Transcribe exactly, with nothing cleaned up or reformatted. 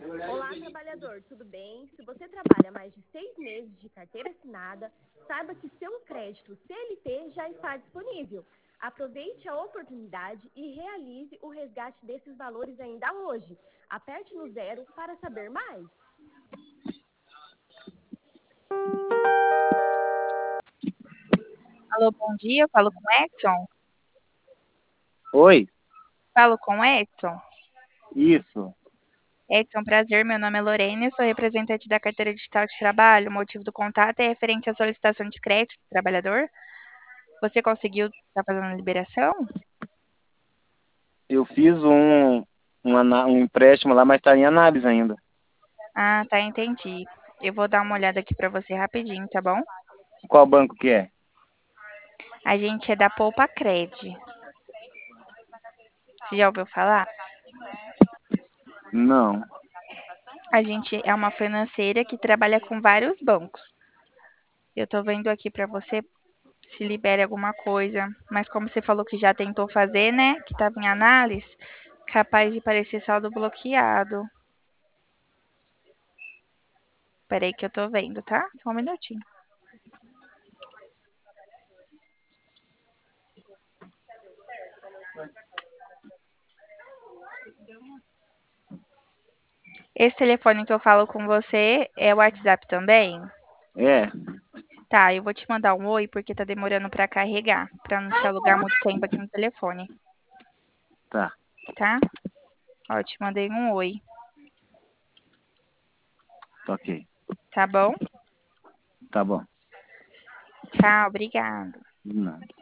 Olá, trabalhador, tudo bem? Se você trabalha mais de seis meses de carteira assinada, saiba que seu crédito C L T já está disponível. Aproveite a oportunidade e realize o resgate desses valores ainda hoje. Aperte no zero para saber mais. Alô, bom dia. Eu falo com o Edson? Oi, Falo com o Edson? isso. Edson, prazer. Meu nome é Lorena, sou representante da Carteira Digital de Trabalho. O motivo do contato é referente à solicitação de crédito do trabalhador. Você conseguiu estar fazendo a liberação? Eu fiz um, um, ana- um empréstimo lá, mas está em análise ainda. Ah, tá, entendi. Eu vou dar uma olhada aqui para você rapidinho, tá bom? Qual banco que é? A gente é da Poupa Cred. Você já ouviu falar? Não. A gente é uma financeira que trabalha com vários bancos. Eu tô vendo aqui para você se libere alguma coisa. Mas como você falou que já tentou fazer, né? Que estava em análise, capaz de parecer saldo bloqueado. Peraí que eu tô vendo, tá? Só um minutinho. Esse telefone que eu falo com você é o WhatsApp também? É, Tá, eu vou te mandar um oi porque tá demorando pra carregar, pra não te alugar muito tempo aqui no telefone, tá. tá? Ó, te mandei um oi, Tá ok. tá bom? Tá bom. Tchau, obrigada. Não.